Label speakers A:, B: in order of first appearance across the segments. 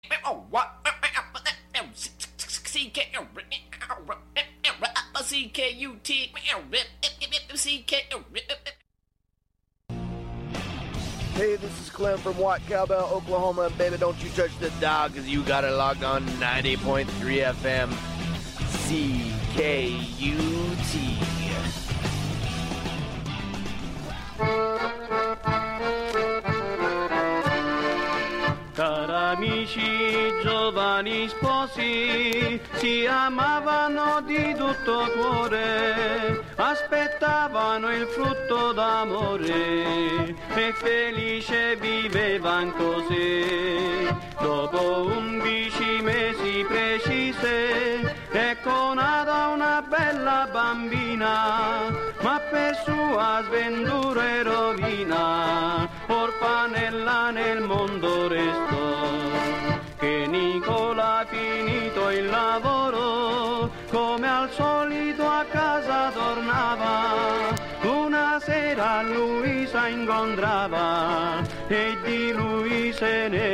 A: Hey, this is Clem from Watt Cowbell, Oklahoma, and baby, don't you touch the dog, because you got it logged on 90.3 FM CKUT.
B: Cari amici, giovani sposi, si amavano di tutto cuore, aspettavano il frutto d'amore e felice vivevan così. Dopo 11 mesi precise, ecco nata una bella bambina, ma per sua sventura e rovina, orfanella nel mondo restò. Che Nicola finito il lavoro, come al solito a casa tornava, una sera Luisa incontrava e di lui se ne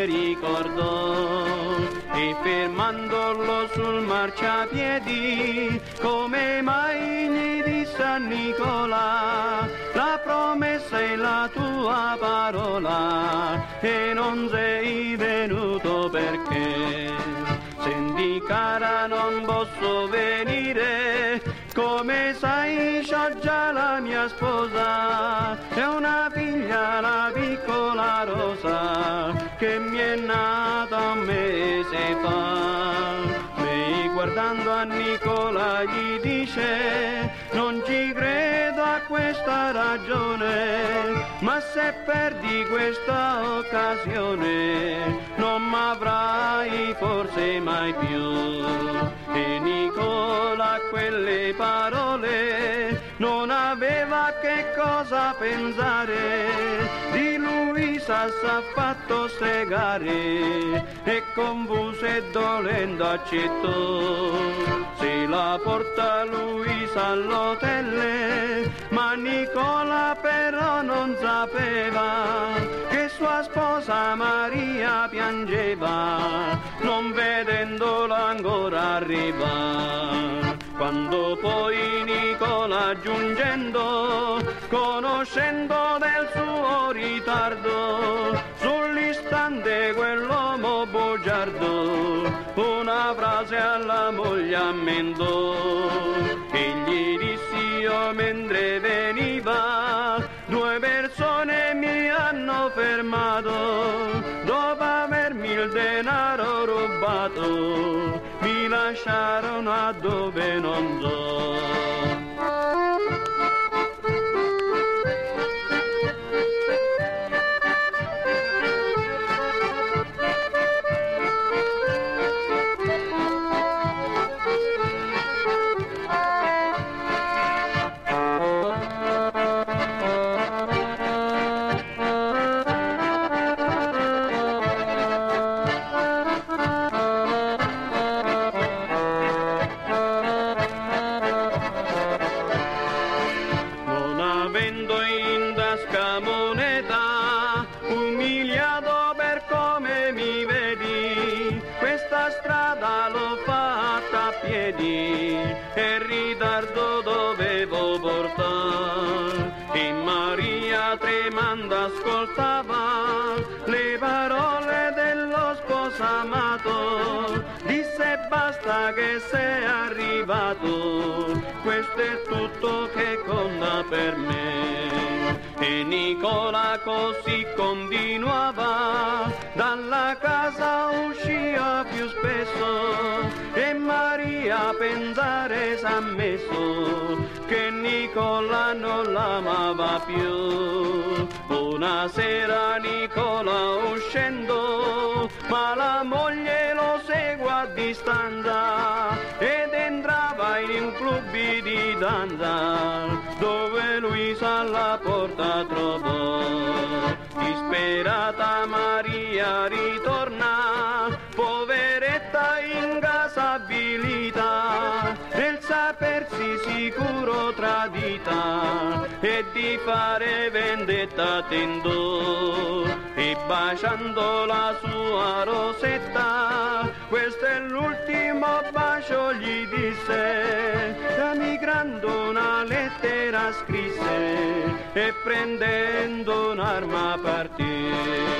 B: ricordò. E fermandolo sul marciapiedi, come mai gli disse a Nicola, la promessa è la tua parola e non sei venuto perché. Senti cara, non posso venire, come sai c'ho già la mia sposa e una figlia, la piccola Rosa, che mi è nata un mese fa. Lei guardando a Nicola gli dice, non ci credo a questa ragione, ma se perdi questa occasione non m'avrai forse mai più. E Nicola a quelle parole non aveva che cosa pensare, di Luisa s'ha fatto stregare e confuso e dolendo accettò. Se la porta Luisa all'hotel, ma Nicola però non sapeva che sua sposa Maria piangeva, non vedendola ancora arrivare. Quando poi Nicola giungendo, conoscendo del suo ritardo, sull'istante quell'uomo bugiardo una frase alla moglie ammendò. E gli dissi io mentre veniva, due persone mi hanno fermato, dopo avermi il denaro rubato, mi lasciarono a dove non so. E ritardo dovevo portare, e Maria tremando ascoltava le parole dello sposamato, disse basta che sei arrivato, questo è tutto che conta per me. E Nicola così continuava, dalla casa usciva più spesso, e Maria a pensare s'ha messo che Nicola non l'amava più. Una sera Nicola uscendo, ma la moglie lo segue a distanza, ed entrava in un club di danza, dove Luisa alla porta trovò. Disperata Maria ritorna, poveretta ingasabilita, nel sapersi sicuro tradita, e di fare vendetta tendò. E baciando la sua rosetta, questo è l'ultimo bacio, gli disse, migrando una lettera scrisse e prendendo un'arma partì.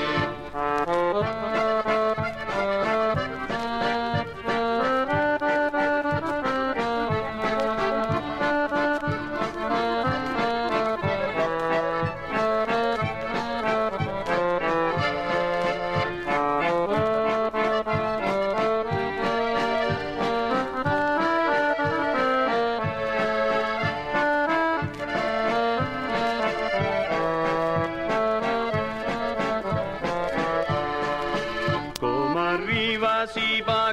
B: Si va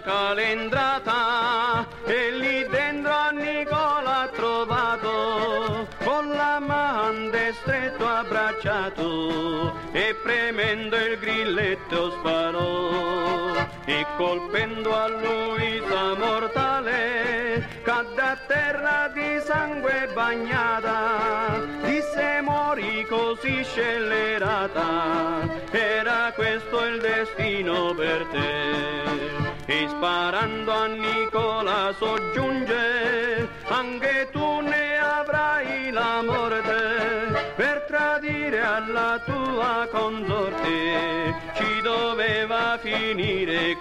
B: calendrata e lì dentro a Nicola ha trovato con la mano stretto abbracciato e premendo il grilletto sparò e colpendo a Luisa mortale cadde a terra di sangue bagnata, disse mori così scellerata, era questo il destino per te. E sparando a Nicola soggiunge, anche tu ne avrai la morte, per tradire alla tua consorte, ci doveva finire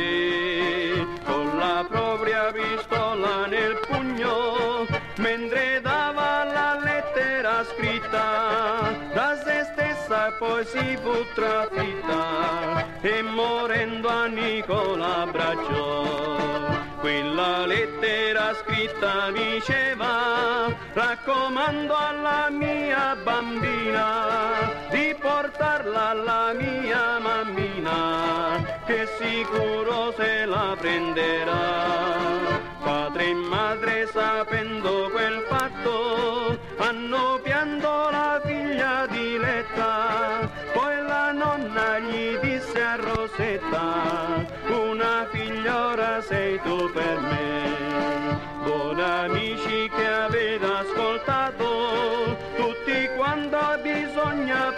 B: così, con la propria pistola nel pugno, mentre dava la lettera scritta, da se stessa poi si fu trafitta, e morendo a Nicola abbracciò. Quella lettera scritta diceva, raccomando alla mia bambina di portarla alla mia mammina, che sicuro se la prenderà. Padre e madre sapendo quel fatto hanno pianto la figlia diletta, poi la nonna gli disse a Rosetta, una figliora sei tu per me. Buoni amici che avete ascoltato, tutti quando bisogna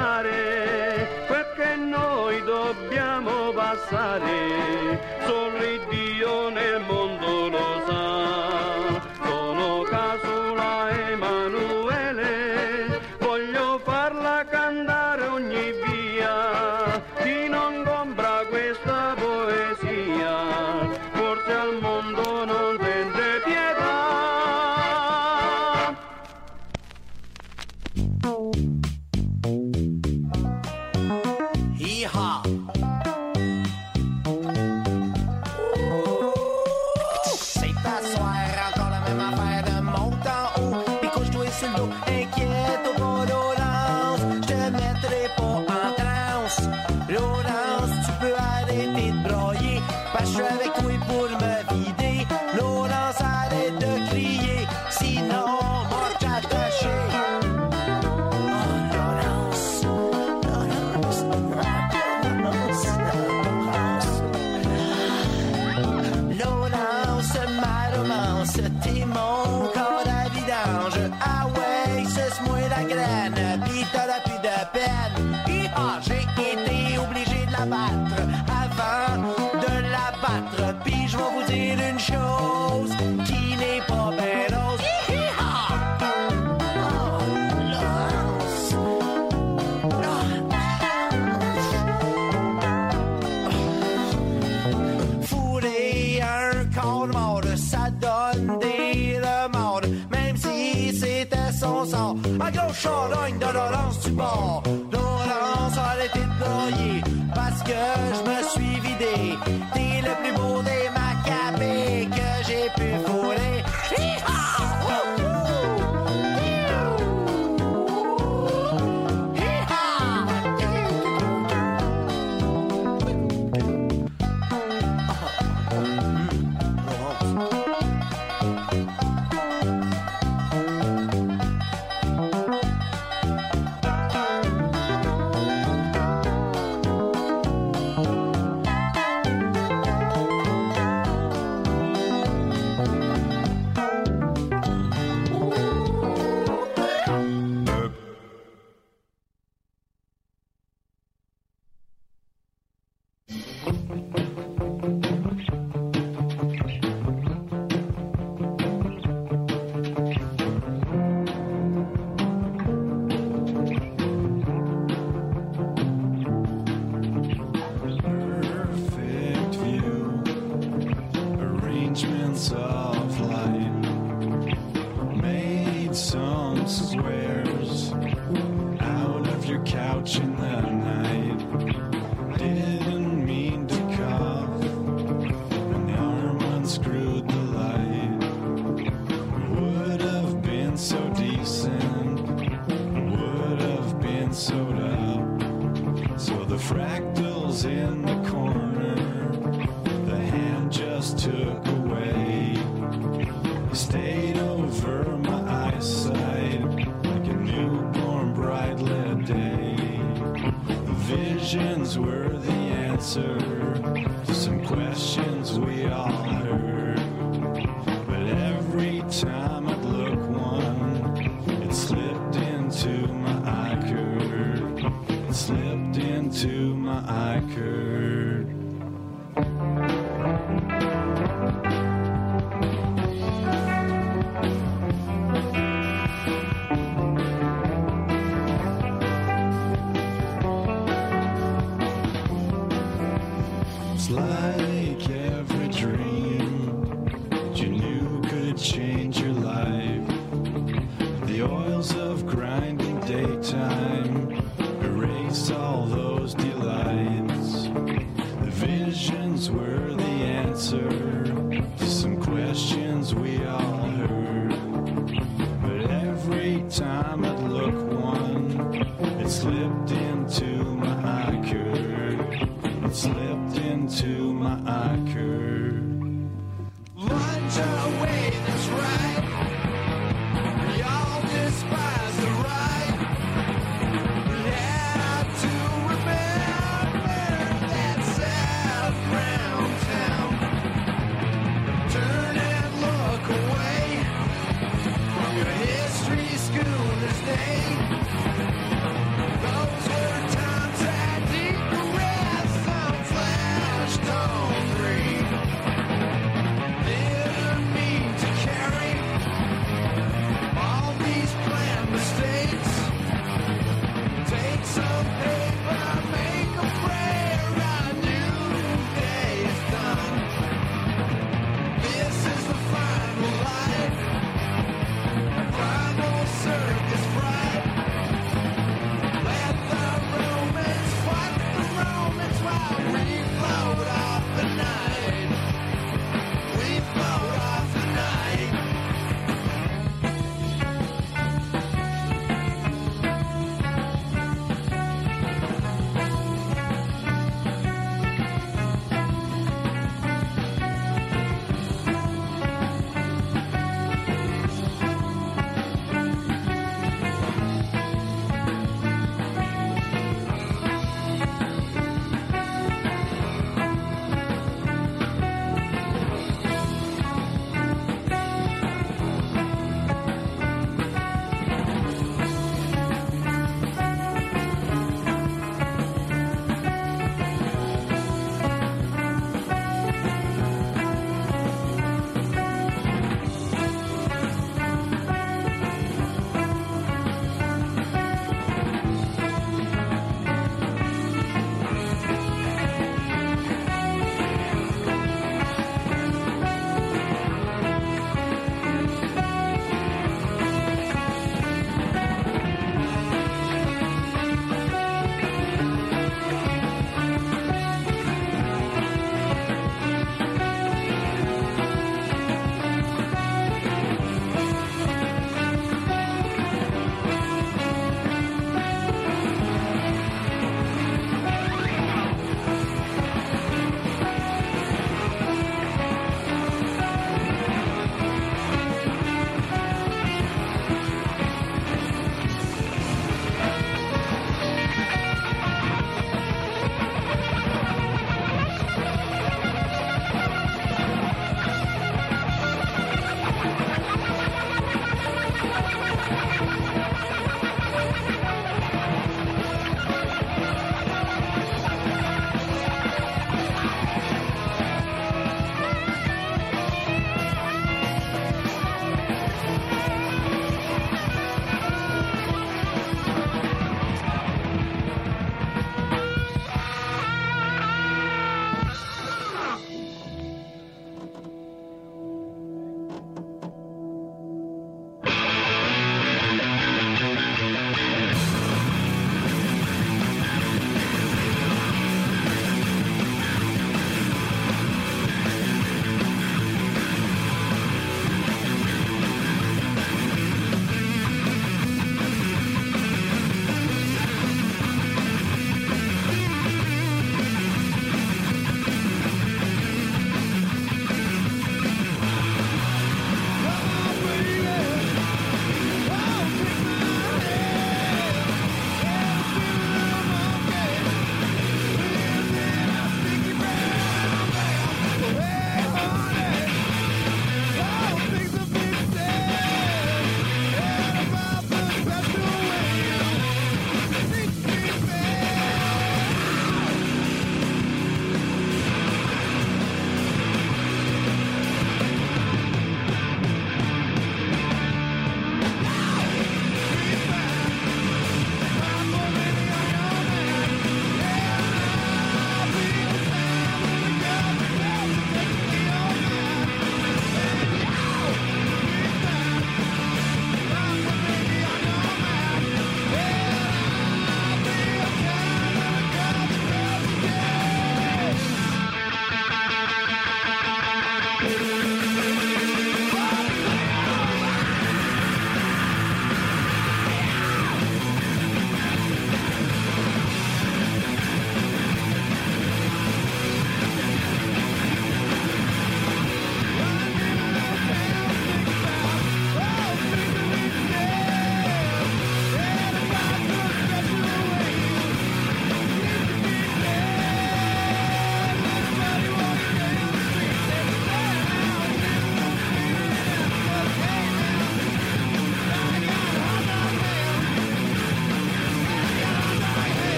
B: pensare, quel che noi dobbiamo passare, solo il Dio nel mondo lo sa. Sono Casula Emanuele, voglio farla cantare ogni via, chi non compra questa poesia, forse al mondo non sente pietà.
C: Yeehaw! C'est t'asseoir encore la même affaire de monte en haut, puis couche-toi sur le dos, inquiète au pas Laurence, je te mettrai pas en transe. Laurence, tu peux arrêter de broyer, parce que je suis avec toi pour me vider. Laurence, arrête de crier, sinon moi t'attacher. T'es mon corps à vidange. Ah ouais, suce-moi la graine, pis t'auras plus de peine. J'ai été obligé de la battre avant de la battre. Pis je vais vous dire une chose qui n'est pas bien rose. Fourrer un corps mort, ça donne des remords, même si c'était son sort. À gauche charogne de Laurence du bord. Laurence a arrêté de broyer, parce que je me suis vidé. T'es le plus beau des macabées que j'ai pu fourrer.
D: answer to some questions we all heard. But every time I'd look one, it slipped into my eye curd. It slipped into my eye curd. It's like every dream that you knew could change your life. The oils of grinding daytime erased all those delights. The visions were the answer to some questions we all heard. But every time I'd look one, it slipped into my eye curd. It slipped into my eye curd.
C: Lunge away, that's right. We all despise the right. We have to remember that sad brown town. Turn and look away.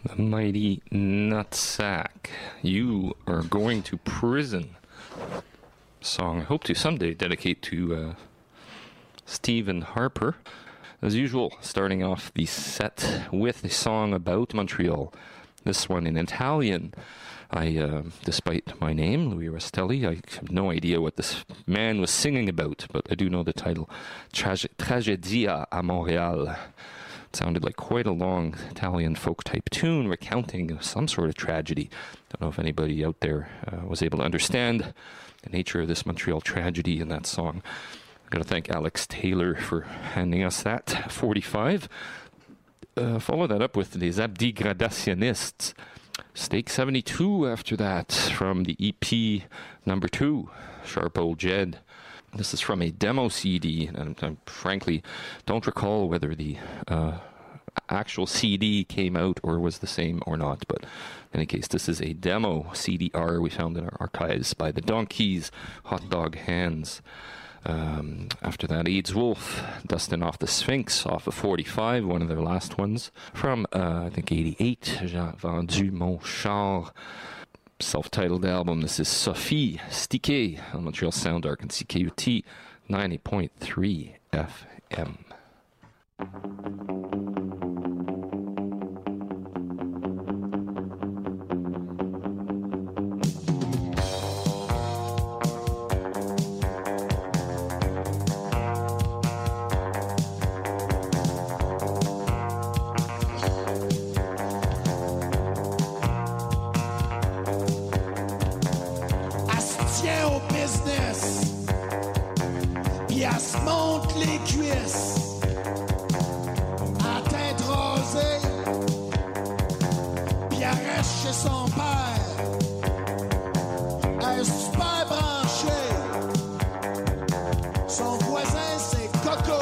E: The mighty Nutsack. You are going to prison. Song I hope to someday dedicate to Stephen Harper. As usual, starting off the set with a song about Montreal. This one in Italian. Despite my name, Louis Rastelli, I have no idea what this man was singing about, but I do know the title, Tragedia a Montréal. It sounded like quite a long Italian folk-type tune recounting some sort of tragedy. Don't know if anybody out there was able to understand the nature of this Montreal tragedy in that song. I've got to thank Alex Taylor for handing us that, 45. Follow that up with Les Abdigradationnists. Stake 72 after that from the EP number 2, Sharp Old Jed. This is from a demo CD, and I frankly don't recall whether the actual CD came out or was the same or not, but in any case, this is a demo CDR we found in our archives by the Donkeys, Hot Dog Hands. After that, Eads Wolf, Dustin Off the Sphinx, off of 45, one of their last ones. From, I think, 88, J'ai vendu mon char. Self-titled album. This is Sophie Stiquet on Montreal Sound Arc and CKUT 90.3 FM.
F: Puis elle se monte les cuisses à tête rasée, puis elle reste chez son père. Elle est super branchée. Son voisin c'est Coco.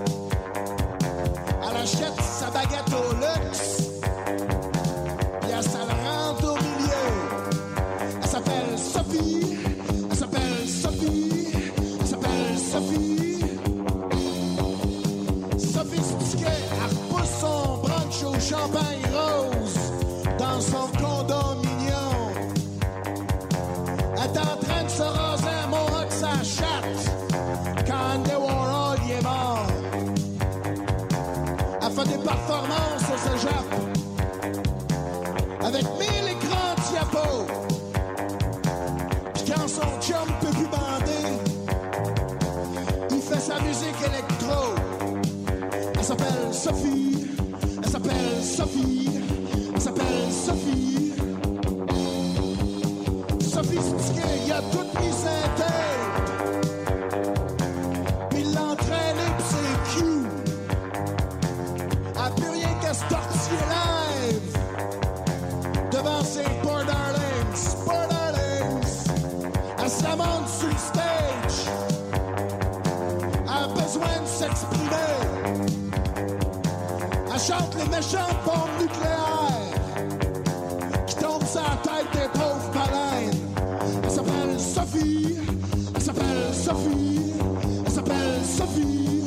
F: Elle achète sa baguette au luxe, puis elle se la rentre au milieu. Elle s'appelle Sophie. Elle s'appelle Sophie. Elle s'appelle Sophie. Sophie Stiquet, elle repousse son brunch au champagne rose dans son condominium. Elle est en train de se raser un mohawk sa chatte quand Andy Warhol y est mort. Elle fait des performances au cégep avec 1000 écrans diapos. Puis quand son chum peut plus bander, il fait sa musique électro. Elle s'appelle Sophie. Elle s'appelle Sophie. Elle s'appelle Sophie. Sophie Stiquet, il a tout mis sa tête. Puis il l'a entraîné pis c'est cute. Elle a plus rien qu'à se tortiller live devant ses poor darlings. Poor darlings. Elle se la monte sur le stage. Elle a besoin de s'exprimer. Elle chante les méchantes bombes nucléaires qui tombent sur la tête des pauvres baleines. Elle s'appelle Sophie. Elle s'appelle Sophie. Elle s'appelle Sophie.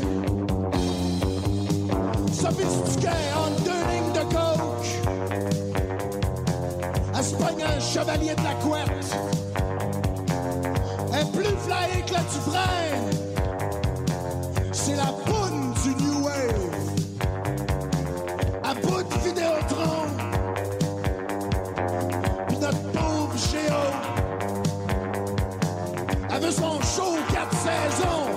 F: Sophie Stiquet en 2 lignes de coke. Elle se pogne un chevalier de la couette. Elle est plus flyée que le Dufresne. C'est la poune du New Wave. À bout de Vidéotron. Puis notre pauvre Géo. Elle veut son show 4 saisons.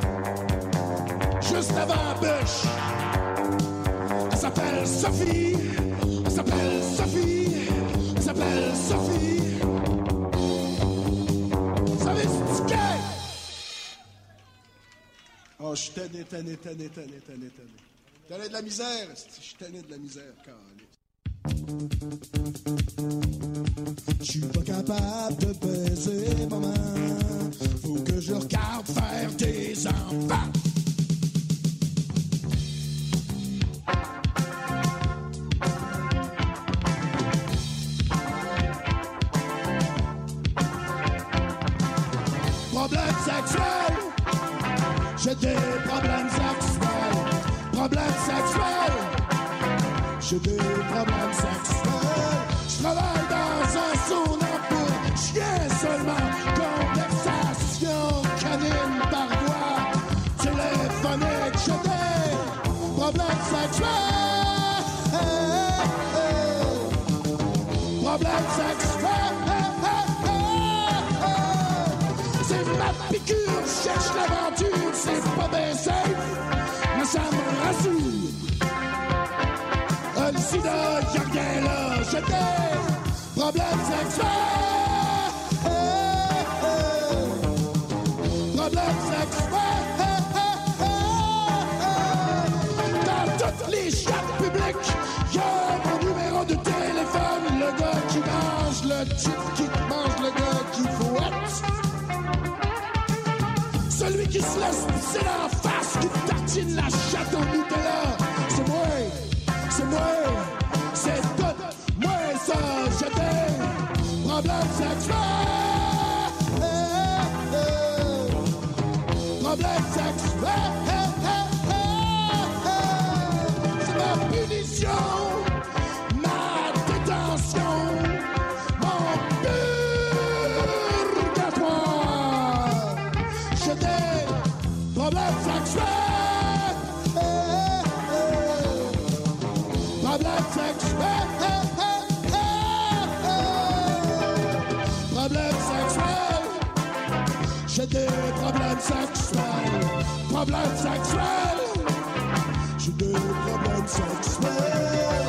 F: Juste avant Bush. Elle s'appelle Sophie. Elle s'appelle Sophie. Elle s'appelle Sophie. Sophie Stiquet. Oh, je suis tanné. Tanné de la misère. Je suis tanné de la misère, câlisse. Je suis pas capable de baiser maman. Faut que je regarde faire des enfants. Problèmes sexuels. J'ai des problèmes sexuels. Problèmes sexuels. J'ai des problèmes sexuels. sexuel. Problème sexuel. C'est ma piqûre, je cherche l'aventure. C'est pas bien safe, mais ça me rassure. Le sida, y'a rien là, je t'aime. Problème sexuel. Problème sexuel. Dans toutes les chats publiques, y'a mon numéro de téléphone. Le gars qui mange, le type qui mange, le gars qui fouette. Celui qui se laisse pisser dans la face, qui tartine la chatte au Nutella. C'est moi, c'est moi, c'est tout, moi ça, je t'aime. Problème sexuel. Problème sexuel. C'est ma punition, ma détention, mon purgatoire. Je t'aime. Problème sexuel. Problème sexuel. Problème sexuel. J'ai des problèmes sexuels. Problème sexuel. J'ai des problèmes sexuels.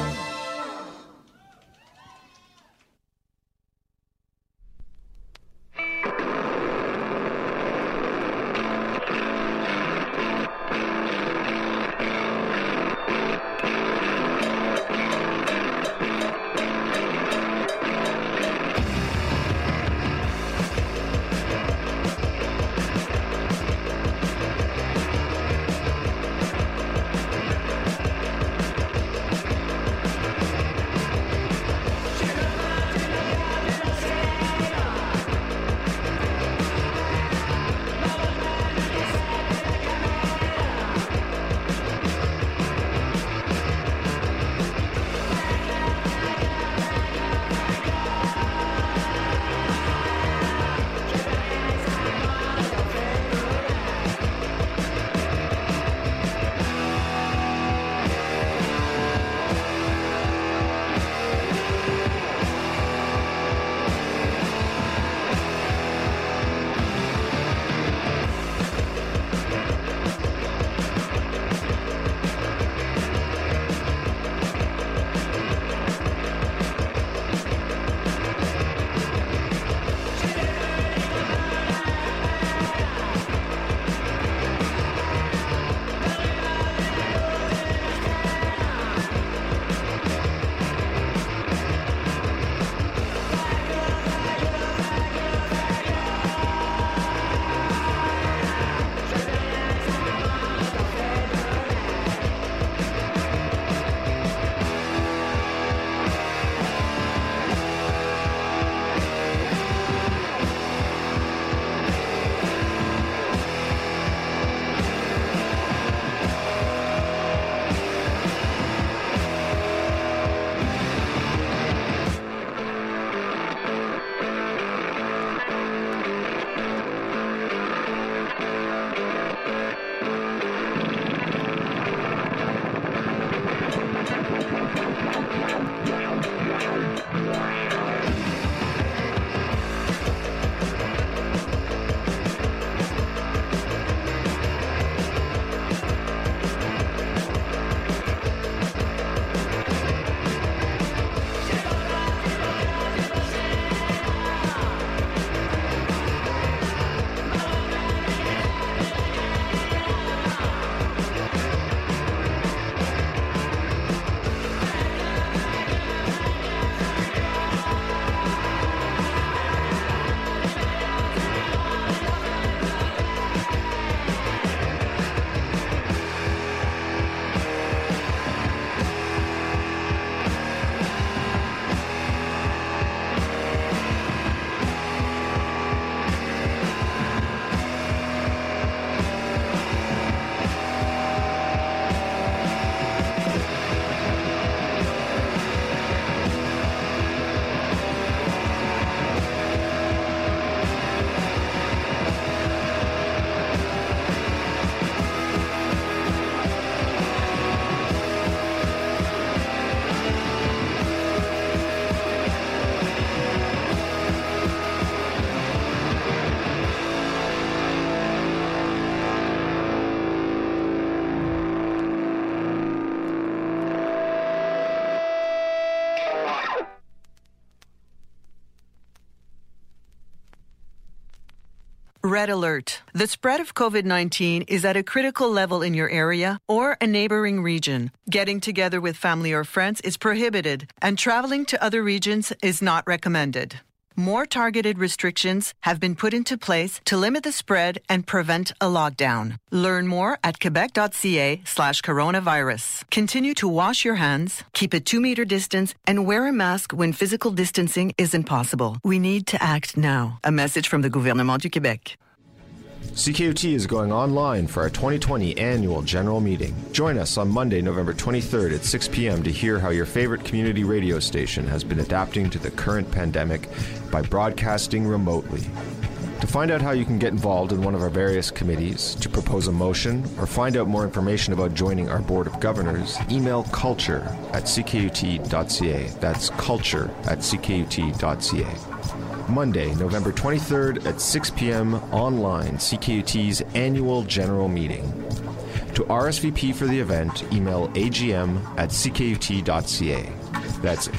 G: Red alert. The spread of COVID-19 is at a critical level in your area or a neighboring region. Getting together with family or friends is prohibited, and traveling to other regions is not recommended. More targeted restrictions have been put into place to limit the spread and prevent a lockdown. Learn more at quebec.ca/coronavirus. Continue to wash your hands, keep a 2-meter distance, and wear a mask when physical distancing isn't possible. We need to act now. A message from the Gouvernement du Québec.
H: CKUT is going online for our 2020 annual general meeting. Join us on Monday, November 23rd at 6 p.m. to hear how your favorite community radio station has been adapting to the current pandemic by broadcasting remotely. To find out how you can get involved in one of our various committees, to propose a motion, or find out more information about joining our Board of Governors, email culture@ckut.ca. That's culture@ckut.ca. Monday, November 23rd at 6 p.m. online, CKUT's annual general meeting. To RSVP for the event, email agm@ckut.ca. That's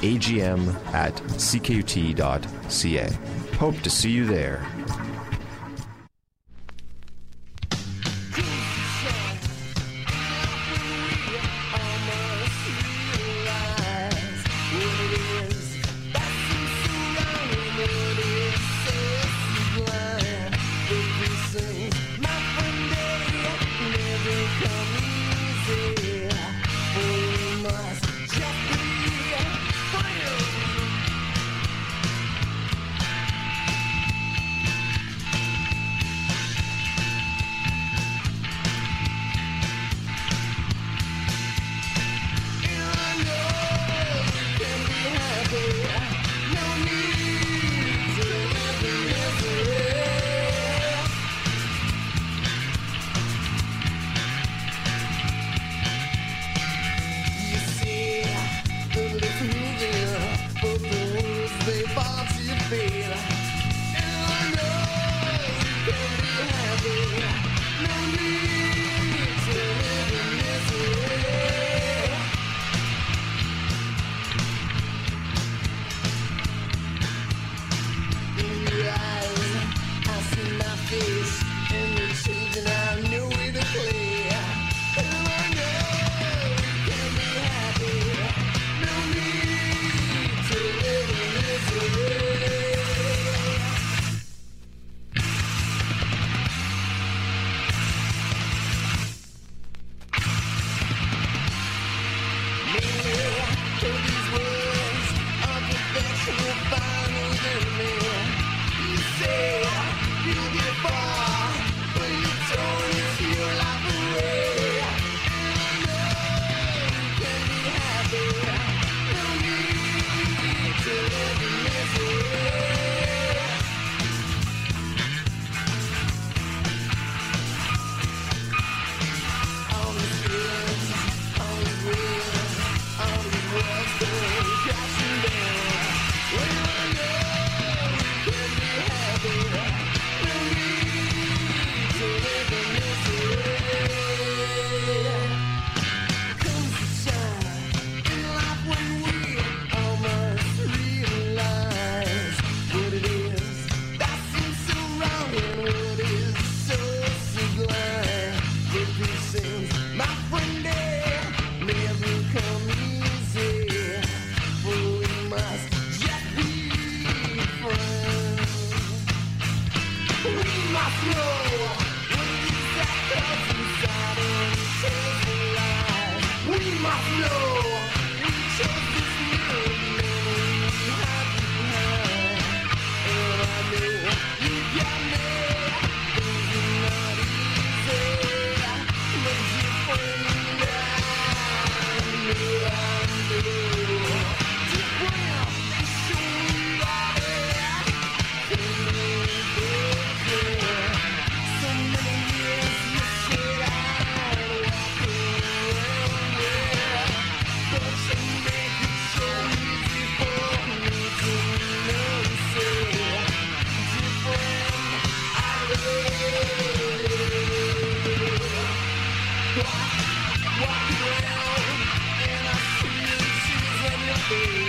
H: agm@ckut.ca. Hope to see you there.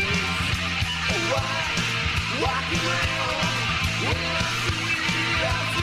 F: Walking around, when I see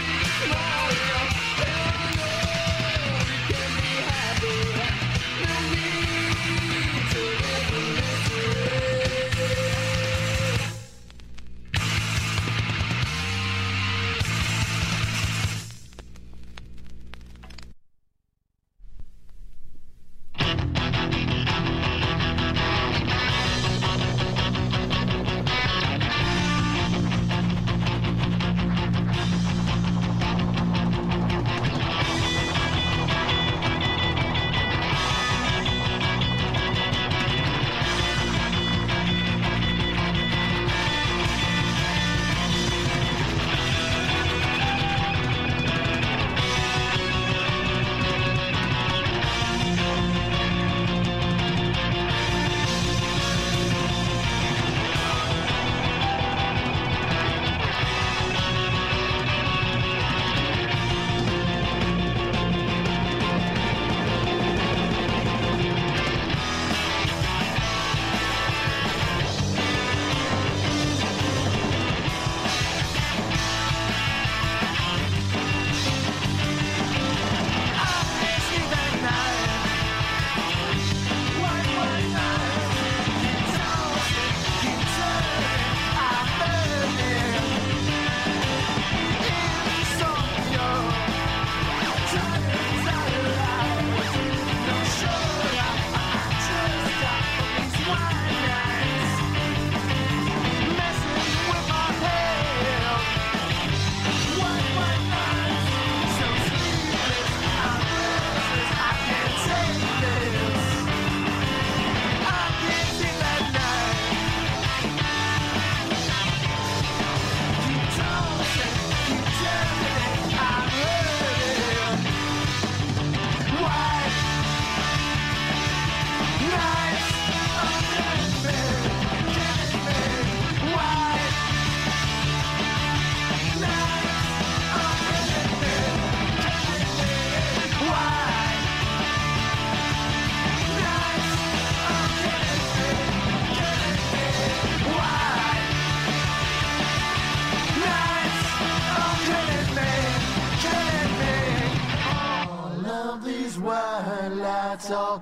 F: It's all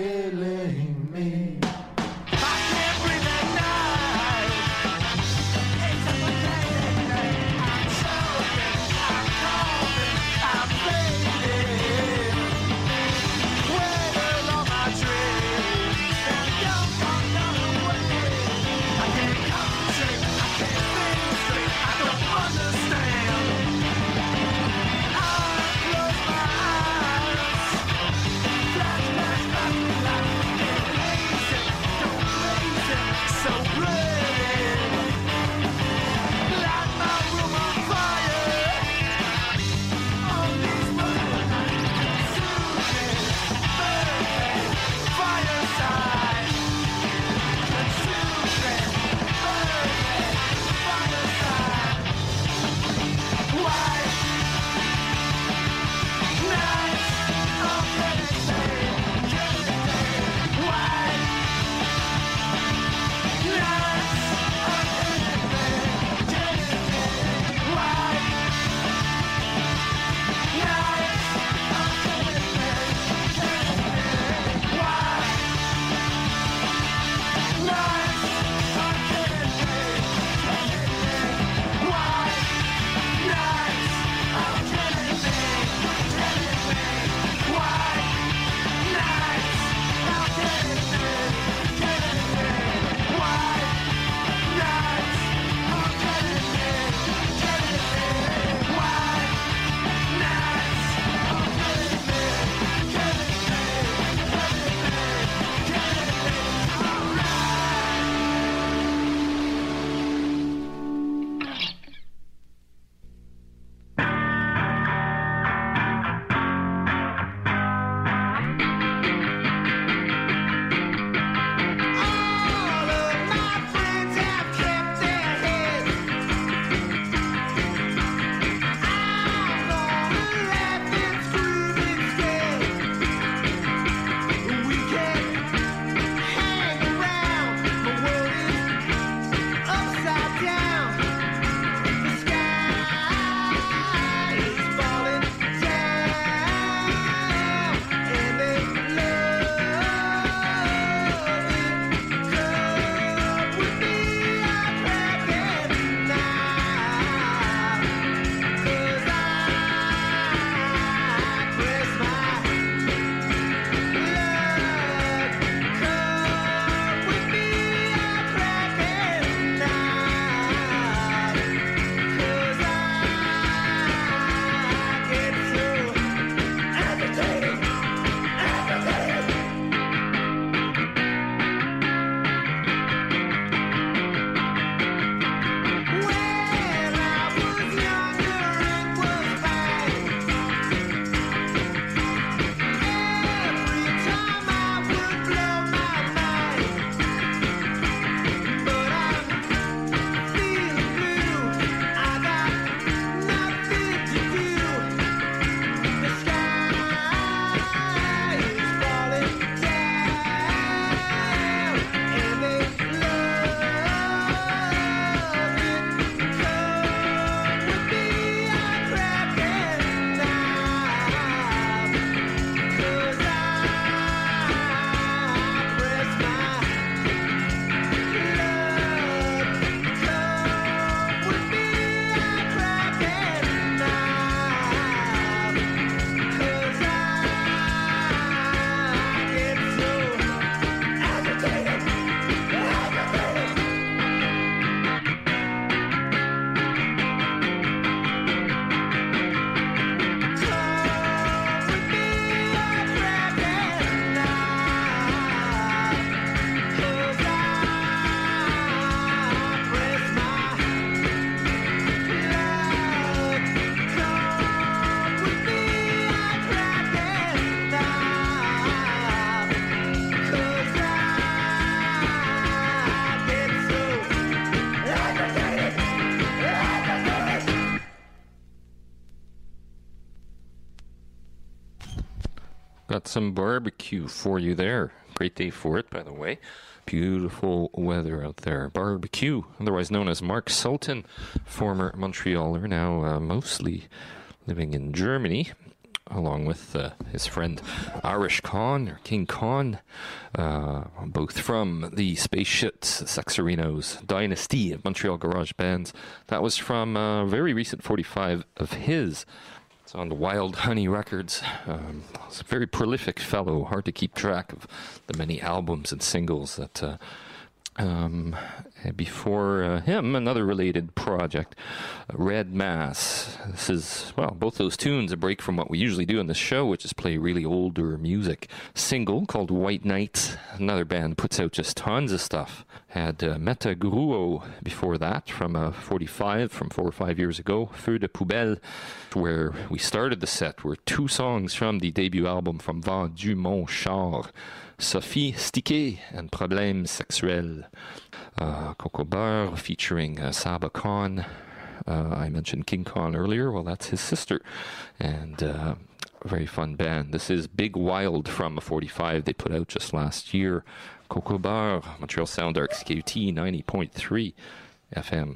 F: killing me.
E: Got some barbecue for you there. Great day for it, by the way. Beautiful weather out there. Barbecue, otherwise known as Mark Sultan, former Montrealer, now mostly living in Germany, along with his friend Irish Khan, or King Khan, both from the Spaceships, Saxarinos dynasty of Montreal garage bands. That was from a very recent 45 of his. It's on the Wild Honey Records. He's a very prolific fellow, hard to keep track of the many albums and singles that before him, another related project, Red Mass. This is, well, both those tunes a break from what we usually do on this show, which is play really older music. Single called White Nights. Another band puts out just tons of stuff. Had Meta Gruo before that, from a 45 from 4 or 5 years ago. Feu de Poubelle, where we started the set, were 2 songs from the debut album from Vendu Mon Char. Sophie Stiquet and Problèmes Sexuels. Coco Beurre featuring Saba Khan. I mentioned King Khan earlier. Well, that's his sister. And a very fun band. This is Big Wild from a 45 they put out just last year. Coco Beurre, Montreal Sound Arc, CKUT 90.3 FM.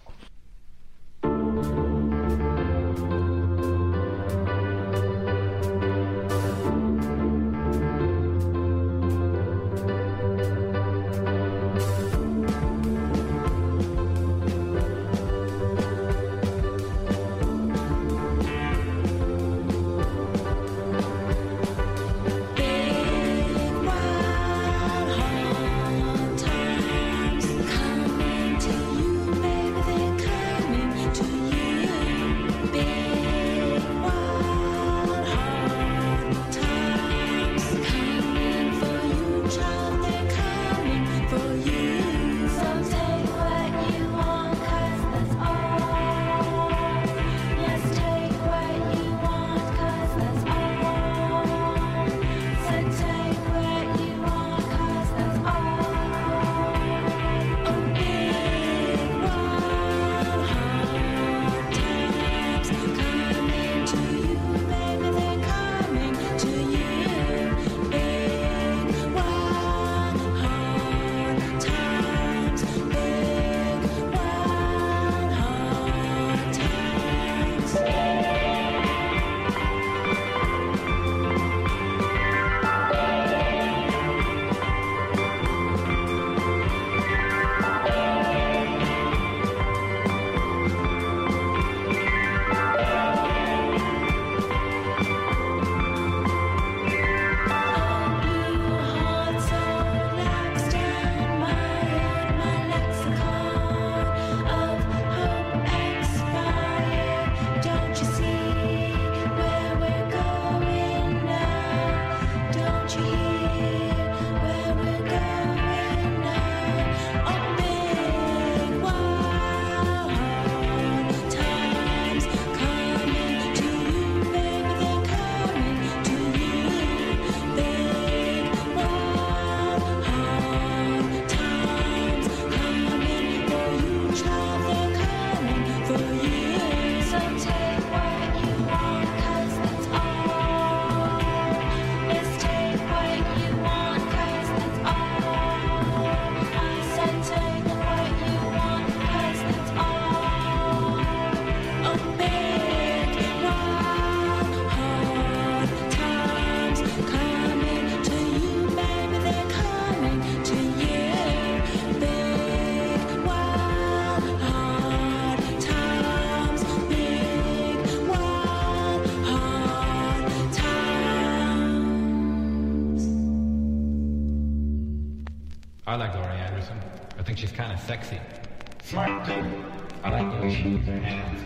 I: I like Laurie Anderson. I think she's kind of sexy. Smart, too. I like the way she moves her hands.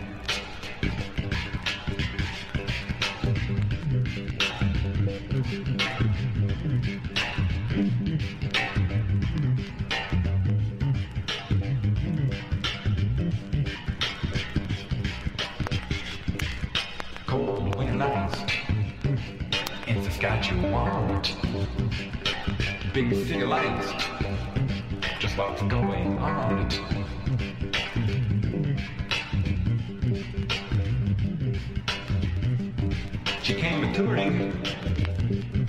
I: Cold winter nights in Saskatchewan. Big city lights, just what's going on. She came a touring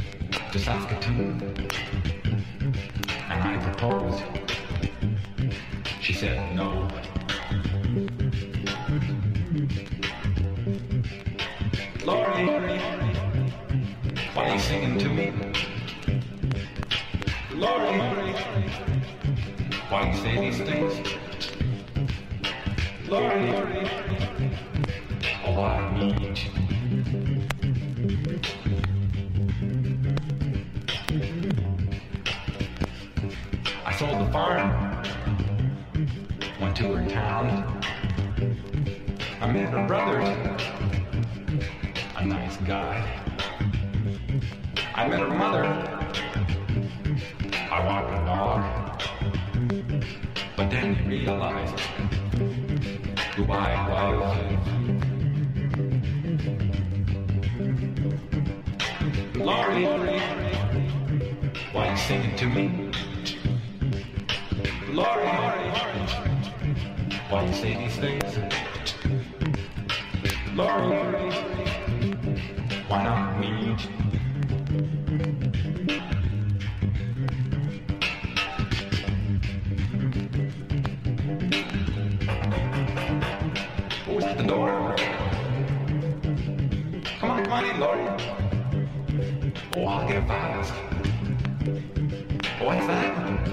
I: to Saskatoon, and I proposed. She said no. Lori, why are you singing to me? Lori, why do you say these things? Lori, oh, I need you. I sold the farm, went to her town. I met her brother, a nice guy. I met her mother, I walked the dog. But then you realized who I was. Lori, why are you singing to me? Lori, why do you say these things? Lori, why not me? Who's at the door? Come on in, Lori. Oh, I'll get fast. What's that?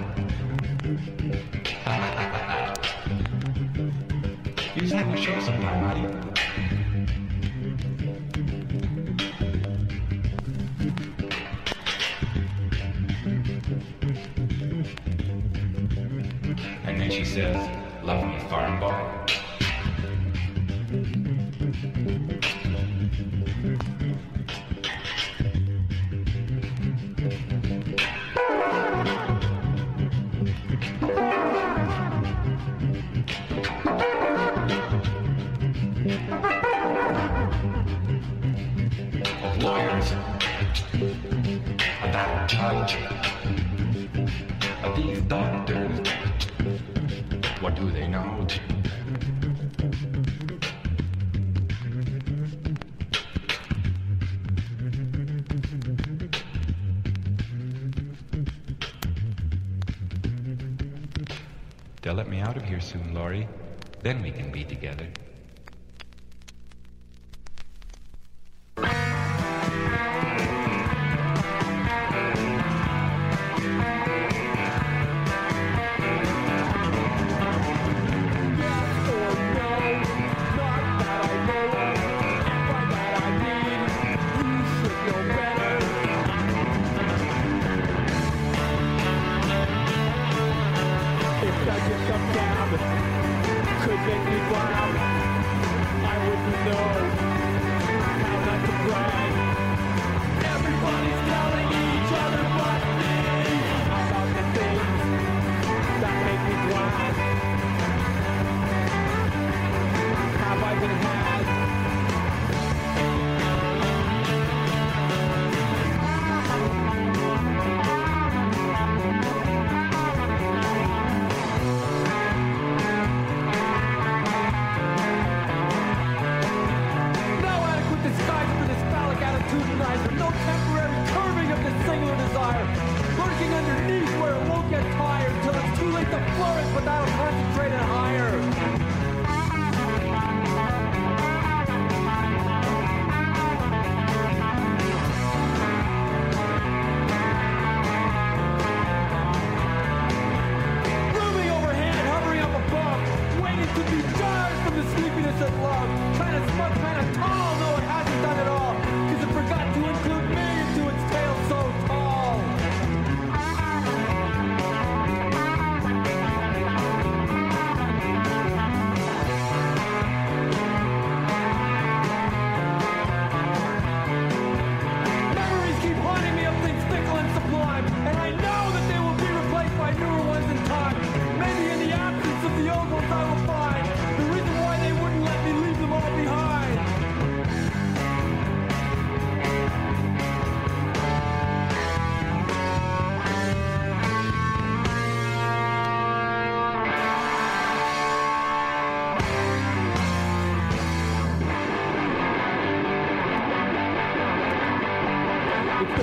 I: You just have to show sometime, honey. And then she says, love me, farm boy. Lawyers, that judge, these doctors, what do they know? They'll let me out of here soon, Lori. Then we can be together.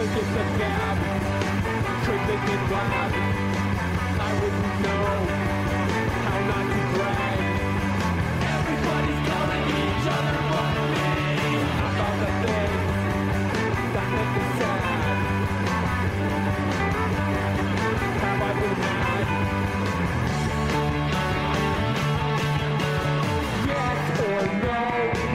B: could get the gab, could make it loud. I wouldn't know how not to brag. Everybody's telling each other but me about the things that make me sad. Have I been mad? Yes or no?